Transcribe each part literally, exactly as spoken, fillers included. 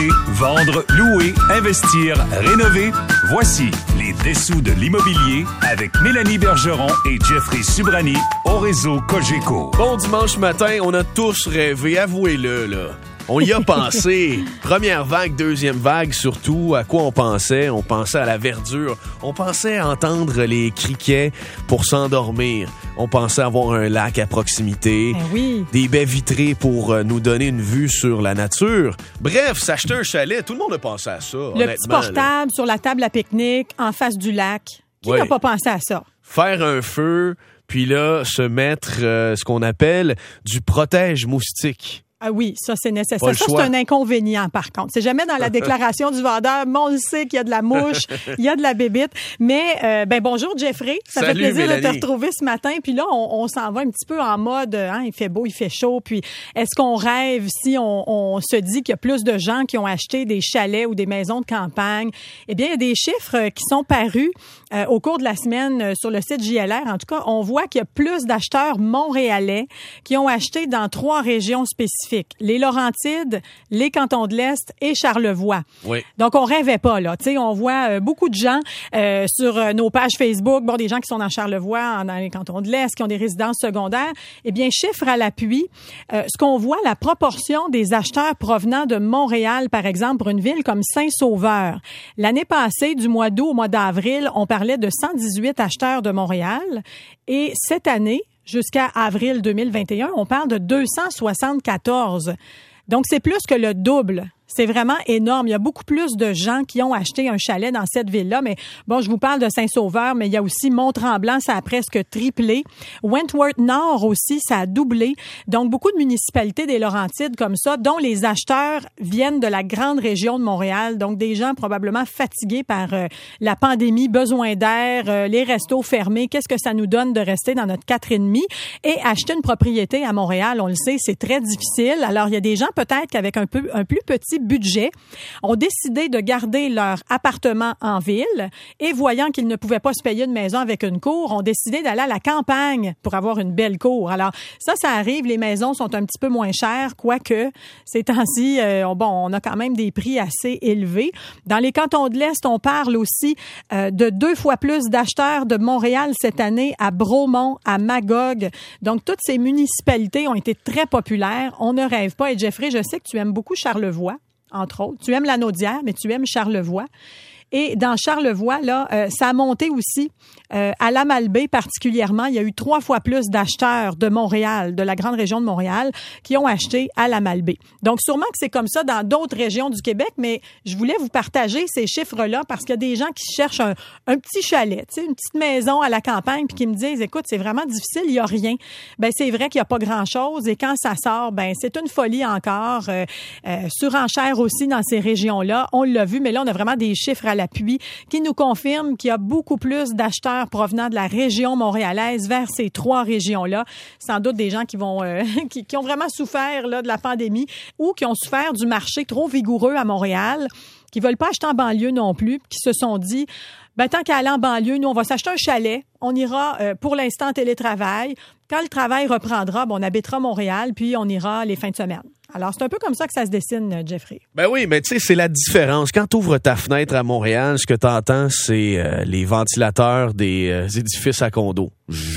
Acheter, vendre, louer, investir, rénover. Voici les dessous de l'immobilier avec Mélanie Bergeron et Jeffrey Subrani au réseau Cogeco. Bon dimanche matin, on a tous rêvé, avouez-le, là. On y a pensé. Première vague, deuxième vague, surtout, à quoi on pensait? On pensait à la verdure. On pensait entendre les criquets pour s'endormir. On pensait avoir un lac à proximité. Ben oui. Des baies vitrées pour euh, nous donner une vue sur la nature. Bref, s'acheter un chalet, tout le monde a pensé à ça. Le petit portable là. Sur la table à pique-nique, en face du lac. Qui oui. n'a pas pensé à ça? Faire un feu, puis là, se mettre euh, ce qu'on appelle du protège-moustique. Ah oui, ça, c'est nécessaire. Ça, choix. c'est un inconvénient, par contre. C'est jamais dans la déclaration du vendeur. Mais on le sait qu'il y a de la mouche, il y a de la bébite. Mais, euh, ben bonjour, Jeffrey. Ça Salut, fait plaisir Mélanie. de te retrouver ce matin. Puis là, on, on s'en va un petit peu en mode, hein, il fait beau, il fait chaud. Puis, est-ce qu'on rêve si on, on se dit qu'il y a plus de gens qui ont acheté des chalets ou des maisons de campagne? Eh bien, il y a des chiffres qui sont parus euh, au cours de la semaine euh, sur le site J L R. En tout cas, on voit qu'il y a plus d'acheteurs montréalais qui ont acheté dans trois régions spécifiques. Les Laurentides, les Cantons de l'Est et Charlevoix. Oui. Donc, on rêvait pas, là. Tu sais, on voit euh, beaucoup de gens euh, sur euh, nos pages Facebook, bon, des gens qui sont dans Charlevoix, dans les Cantons de l'Est, qui ont des résidences secondaires. Eh bien, chiffre à l'appui, euh, ce qu'on voit, la proportion des acheteurs provenant de Montréal, par exemple, pour une ville comme Saint-Sauveur. L'année passée, du mois d'août au mois d'avril, on parlait de cent dix-huit acheteurs de Montréal. Et cette année, jusqu'à avril deux mille vingt et un, on parle de deux cent soixante-quatorze. Donc, c'est plus que le double. C'est vraiment énorme. Il y a beaucoup plus de gens qui ont acheté un chalet dans cette ville-là. Mais bon, je vous parle de Saint-Sauveur, mais il y a aussi Mont-Tremblant, ça a presque triplé. Wentworth-Nord aussi, ça a doublé. Donc, beaucoup de municipalités des Laurentides comme ça, dont les acheteurs viennent de la grande région de Montréal. Donc, des gens probablement fatigués par euh, la pandémie, besoin d'air, euh, les restos fermés. Qu'est-ce que ça nous donne de rester dans notre quatre et demi? Et acheter une propriété à Montréal, on le sait, c'est très difficile. Alors, il y a des gens peut-être qu'avec un peu un plus petit budget, ont décidé de garder leur appartement en ville et voyant qu'ils ne pouvaient pas se payer une maison avec une cour, ont décidé d'aller à la campagne pour avoir une belle cour. Alors, ça, ça arrive. Les maisons sont un petit peu moins chères, quoique ces temps-ci, euh, bon, on a quand même des prix assez élevés. Dans les Cantons de l'Est, on parle aussi euh, de deux fois plus d'acheteurs de Montréal cette année à Bromont, à Magog. Donc, toutes ces municipalités ont été très populaires. On ne rêve pas. Et Jeffrey, je sais que tu aimes beaucoup Charlevoix, entre autres. Tu aimes la Naudière, mais tu aimes Charlevoix. Et dans Charlevoix, là, euh, ça a monté aussi. Euh, à la Malbaie particulièrement, il y a eu trois fois plus d'acheteurs de Montréal, de la grande région de Montréal, qui ont acheté à la Malbaie. Donc, sûrement que c'est comme ça dans d'autres régions du Québec, mais je voulais vous partager ces chiffres-là parce qu'il y a des gens qui cherchent un, un petit chalet, tu sais, une petite maison à la campagne, puis qui me disent, écoute, c'est vraiment difficile, il y a rien. Ben, c'est vrai qu'il n'y a pas grand-chose, et quand ça sort, ben, c'est une folie encore. Euh, euh, surenchère aussi dans ces régions-là. On l'a vu, mais là, on a vraiment des chiffres à l'appui qui nous confirment qu'il y a beaucoup plus d'acheteurs provenant de la région montréalaise vers ces trois régions-là. Sans doute des gens qui vont euh, qui, qui ont vraiment souffert là, de la pandémie ou qui ont souffert du marché trop vigoureux à Montréal, qui veulent pas acheter en banlieue non plus, qui se sont dit, ben tant qu'à aller en banlieue, nous, on va s'acheter un chalet. On ira euh, pour l'instant en télétravail. Quand le travail reprendra, ben, on habitera Montréal, puis on ira les fins de semaine. Alors, c'est un peu comme ça que ça se dessine, Jeffrey. Ben oui, mais tu sais, c'est la différence. Quand tu ouvres ta fenêtre à Montréal, ce que tu entends, c'est euh, les ventilateurs des euh, édifices à condos.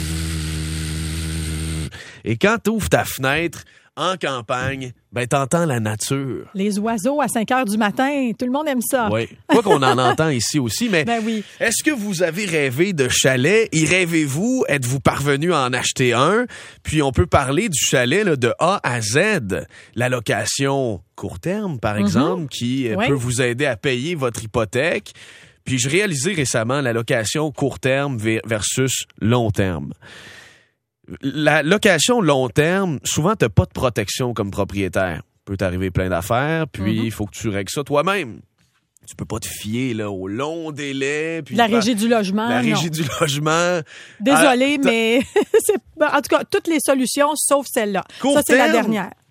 Et quand tu ouvres ta fenêtre en campagne, ben t'entends la nature. Les oiseaux à cinq heures du matin, tout le monde aime ça. Oui, quoi qu'on en entend ici aussi, mais ben oui. Est-ce que vous avez rêvé de chalet? Y rêvez-vous? Êtes-vous parvenu à en acheter un? Puis on peut parler du chalet là, de A à Z. La location court terme, par exemple, mm-hmm. qui oui. peut vous aider à payer votre hypothèque. Puis je réalisais récemment la location court terme versus long terme. La location long terme, souvent, tu n'as pas de protection comme propriétaire. Peut t'arriver plein d'affaires, puis il mm-hmm. faut que tu règles ça toi-même. Tu peux pas te fier là, au long délai. Puis la régie du logement. La régie non. du logement. Désolée, ah, mais c'est, en tout cas, toutes les solutions sauf celle-là. Court ça, c'est terme, la dernière.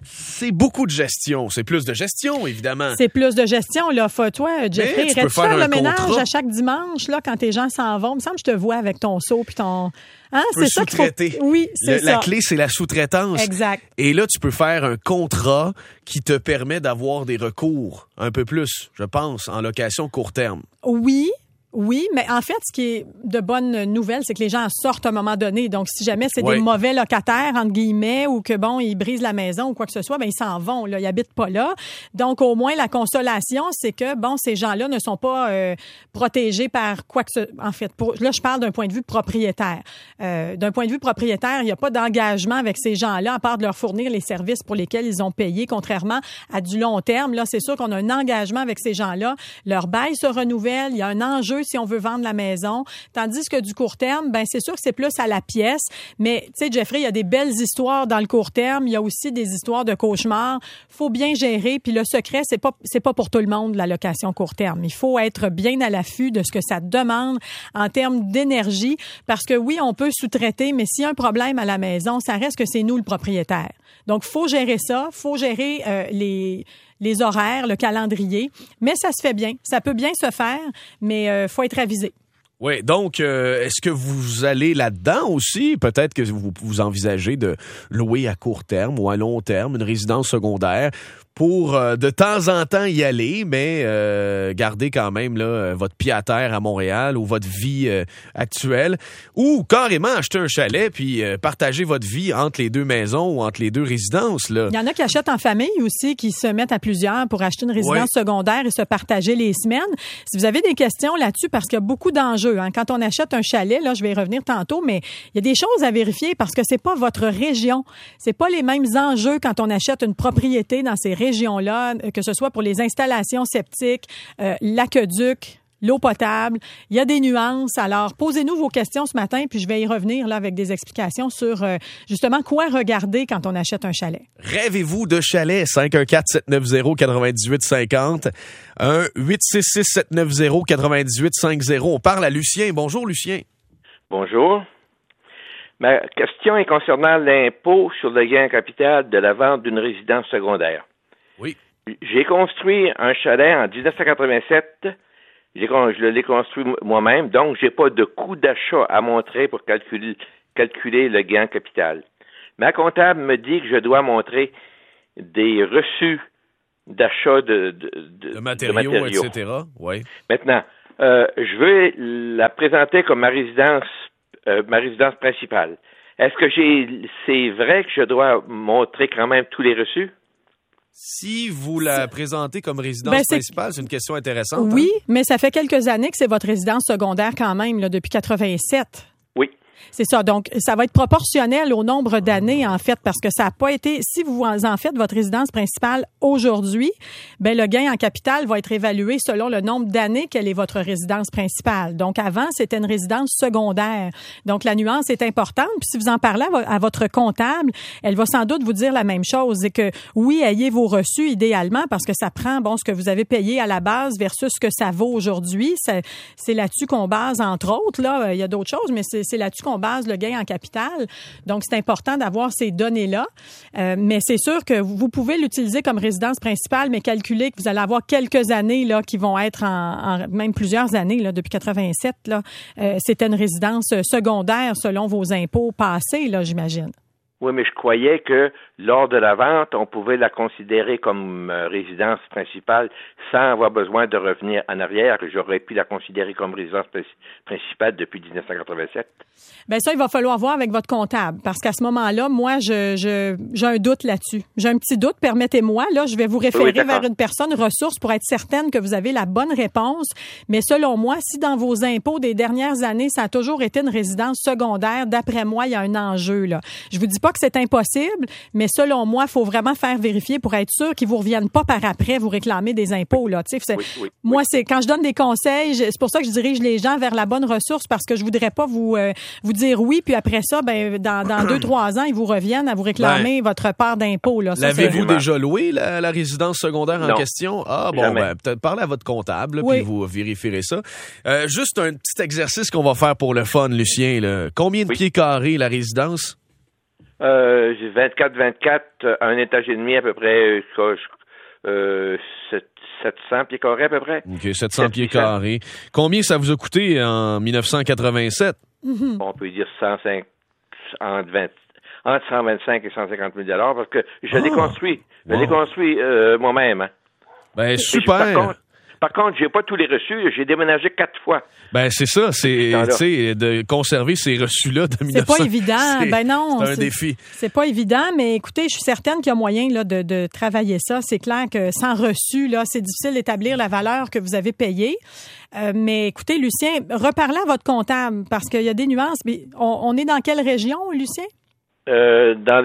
c'est beaucoup de gestion. C'est plus de gestion, évidemment. C'est plus de gestion, là. Faut, toi, Jeffrey, irais-tu faire, faire le ménage contrat. à chaque dimanche, là, quand tes gens s'en vont? Il me semble que je te vois avec ton seau puis ton... Hein, tu peux c'est ça qu'il faut... Oui, c'est le, ça. La clé, c'est la sous-traitance. Exact. Et là, tu peux faire un contrat qui te permet d'avoir des recours un peu plus, je pense, en location court terme. Oui. Oui, mais en fait, ce qui est de bonne nouvelle, c'est que les gens en sortent à un moment donné. Donc, si jamais c'est oui. des mauvais locataires, entre guillemets, ou que, bon, ils brisent la maison ou quoi que ce soit, ben ils s'en vont, là. Ils habitent pas là. Donc, au moins, la consolation, c'est que, bon, ces gens-là ne sont pas euh, protégés par quoi que ce... En fait, pour... là, je parle d'un point de vue propriétaire. Euh, d'un point de vue propriétaire, il n'y a pas d'engagement avec ces gens-là, à part de leur fournir les services pour lesquels ils ont payé, contrairement à du long terme. Là, c'est sûr qu'on a un engagement avec ces gens-là. Leur bail se renouvelle. Il y a un enjeu si on veut vendre la maison. Tandis que du court terme, ben c'est sûr que c'est plus à la pièce. Mais, tu sais, Jeffrey, il y a des belles histoires dans le court terme. Il y a aussi des histoires de cauchemars. Faut bien gérer. Puis le secret, c'est pas, c'est pas pour tout le monde, la location court terme. Il faut être bien à l'affût de ce que ça demande en termes d'énergie. Parce que oui, on peut sous-traiter, mais s'il y a un problème à la maison, ça reste que c'est nous le propriétaire. Donc, faut gérer ça. Faut gérer euh, les... les horaires, le calendrier, mais ça se fait bien. Ça peut bien se faire, mais il euh, faut être avisé. Oui, donc, euh, est-ce que vous allez là-dedans aussi? Peut-être que vous, vous envisagez de louer à court terme ou à long terme une résidence secondaire pour euh, de temps en temps y aller, mais euh, garder quand même là votre pied à terre à Montréal ou votre vie euh, actuelle, ou carrément acheter un chalet puis euh, partager votre vie entre les deux maisons ou entre les deux résidences. Là. Il y en a qui achètent en famille aussi, qui se mettent à plusieurs pour acheter une résidence oui. secondaire et se partager les semaines. Si vous avez des questions là-dessus, parce qu'il y a beaucoup d'enjeux. Hein. Quand on achète un chalet, là, je vais y revenir tantôt, mais il y a des choses à vérifier parce que c'est pas votre région. C'est pas les mêmes enjeux quand on achète une propriété dans ces régions-là, que ce soit pour les installations septiques, euh, l'aqueduc, l'eau potable. Il y a des nuances. Alors, posez-nous vos questions ce matin, puis je vais y revenir là avec des explications sur euh, justement quoi regarder quand on achète un chalet. Rêvez-vous de chalet? cinq un quatre, sept neuf zéro, neuf huit cinq zéro. un huit six six, sept neuf zéro, neuf huit cinq zéro. On parle à Lucien. Bonjour, Lucien. Bonjour. Ma question est concernant l'impôt sur le gain en capital de la vente d'une résidence secondaire. Oui. J'ai construit un chalet en dix-neuf cent quatre-vingt-sept. J'ai, je l'ai construit moi-même, donc j'ai pas de coût d'achat à montrer pour calculer, calculer le gain en capital. Ma comptable me dit que je dois montrer des reçus d'achat de, de, de, de, matériaux, de matériaux, et cetera. Oui. Maintenant, euh, je veux la présenter comme ma résidence, euh, ma résidence principale. Est-ce que j'ai, c'est vrai que je dois montrer quand même tous les reçus? Si vous la présentez comme résidence ben, principale, c'est une question intéressante. Oui, hein? mais ça fait quelques années que c'est votre résidence secondaire quand même, là, depuis quatre-vingt-sept. Oui. C'est ça. Donc, ça va être proportionnel au nombre d'années, en fait, parce que ça n'a pas été... Si vous en faites votre résidence principale aujourd'hui, ben le gain en capital va être évalué selon le nombre d'années qu'elle est votre résidence principale. Donc, avant, c'était une résidence secondaire. Donc, la nuance est importante. Puis, si vous en parlez à votre comptable, elle va sans doute vous dire la même chose. C'est que, oui, ayez vos reçus idéalement, parce que ça prend, bon, ce que vous avez payé à la base versus ce que ça vaut aujourd'hui. C'est, c'est là-dessus qu'on base, entre autres. Là, il y a d'autres choses, mais c'est, c'est là-dessus qu'on base le gain en capital. Donc, c'est important d'avoir ces données-là. Euh, mais c'est sûr que vous pouvez l'utiliser comme résidence principale, mais calculer que vous allez avoir quelques années là qui vont être en, en même plusieurs années là depuis quatre-vingt-sept. Là, euh, c'était une résidence secondaire selon vos impôts passés, là, j'imagine. Oui, mais je croyais que lors de la vente, on pouvait la considérer comme euh, résidence principale sans avoir besoin de revenir en arrière. J'aurais pu la considérer comme résidence principale depuis dix-neuf cent quatre-vingt-sept. Bien, ça, il va falloir voir avec votre comptable parce qu'à ce moment-là, moi, je, je j'ai un doute là-dessus. J'ai un petit doute, permettez-moi. Là, je vais vous référer oui, vers une personne ressource pour être certaine que vous avez la bonne réponse. Mais selon moi, si dans vos impôts des dernières années, ça a toujours été une résidence secondaire, d'après moi, il y a un enjeu, là. Je vous dis pas que c'est impossible, mais selon moi, il faut vraiment faire vérifier pour être sûr qu'ils vous reviennent pas par après vous réclamer des impôts. Là. Tu sais, c'est, oui, oui, moi, oui. c'est quand je donne des conseils, je, c'est pour ça que je dirige les gens vers la bonne ressource parce que je voudrais pas vous euh, vous dire oui, puis après ça, ben dans, dans deux, trois ans, ils vous reviennent à vous réclamer ben, votre part d'impôt. Là. Ça, l'avez-vous c'est... déjà loué, la, la résidence secondaire en non. question? Ah bon, ben, peut-être parlez à votre comptable, oui. Puis vous vérifierez ça. Euh, juste un petit exercice qu'on va faire pour le fun, Lucien. Là. Combien de oui. pieds carrés la résidence? Euh, j'ai vingt-quatre vingt-quatre, un étage et demi à peu près, euh, euh, sept cents pieds carrés à peu près. OK, sept cents pieds carrés. Combien ça vous a coûté en dix-neuf cent quatre-vingt-sept? Mm-hmm. On peut dire cent cinq, entre, vingt, entre cent vingt-cinq et cent cinquante mille dollars parce que je l'ai oh, construit. Je wow. l'ai construit euh, moi-même. Hein. Ben, super. Par contre, par contre, j'ai pas tous les reçus. J'ai déménagé quatre fois. Ben, c'est ça. C'est, tu sais, de conserver ces reçus-là de mille neuf cents. C'est pas évident. C'est, ben non. C'est un c'est, défi. C'est pas évident, mais écoutez, je suis certaine qu'il y a moyen là, de, de travailler ça. C'est clair que sans reçu, là, c'est difficile d'établir la valeur que vous avez payée. Euh, mais écoutez, Lucien, reparlez à votre comptable parce qu'il y a des nuances. Mais on, on est dans quelle région, Lucien? Euh, dans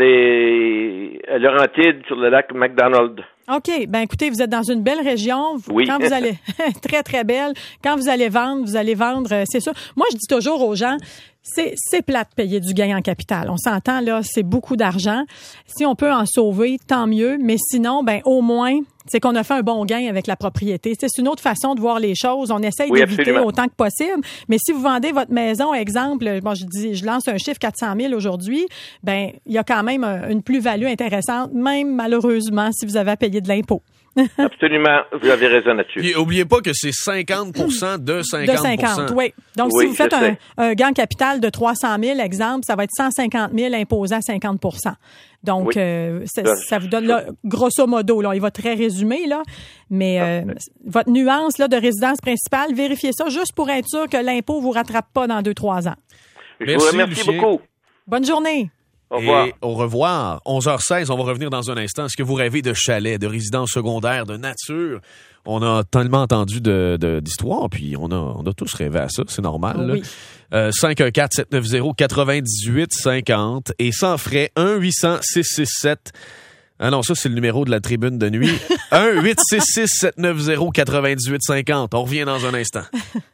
les Laurentides, sur le lac McDonald. OK. Ben écoutez, vous êtes dans une belle région. Oui. Quand vous allez très, très belle. Quand vous allez vendre, vous allez vendre, c'est sûr. Moi, je dis toujours aux gens, c'est, c'est plate de payer du gain en capital. On s'entend, là, c'est beaucoup d'argent. Si on peut en sauver, tant mieux. Mais sinon, ben au moins, c'est qu'on a fait un bon gain avec la propriété. C'est une autre façon de voir les choses. On essaye oui, d'éviter absolument. Autant que possible. Mais si vous vendez votre maison, exemple, bon, je dis, je lance un chiffre quatre cent mille aujourd'hui, ben il y a quand même une plus-value intéressante, même malheureusement si vous avez à payer de l'impôt. Absolument, vous avez raison là-dessus. Puis, oubliez pas que c'est cinquante pour cent de cinquante pour cent. De cinquante, oui. Donc, oui, si vous faites un, un gain capital de trois cent mille, exemple, ça va être cent cinquante mille imposé à cinquante pour cent. Donc, oui. euh, ça, ça vous donne, là, grosso modo, là, il va très résumé, là, mais euh, votre nuance là, de résidence principale, vérifiez ça juste pour être sûr que l'impôt vous rattrape pas dans deux, trois ans. Je Merci, vous remercie Lucien. beaucoup. Bonne journée. Au revoir. Et au revoir. onze heures seize, on va revenir dans un instant. Est-ce que vous rêvez de chalet, de résidence secondaire, de nature? On a tellement entendu de, de, d'histoires, puis on a, on a tous rêvé à ça, c'est normal. Oui. Euh, cinq un quatre, sept neuf zéro, quatre-vingt-dix-huit cinquante et sans frais, un huit cents, six cent soixante-sept. Ah non, ça, c'est le numéro de la tribune de nuit. un huit six six, sept neuf zéro, quatre-vingt-dix-huit cinquante. On revient dans un instant.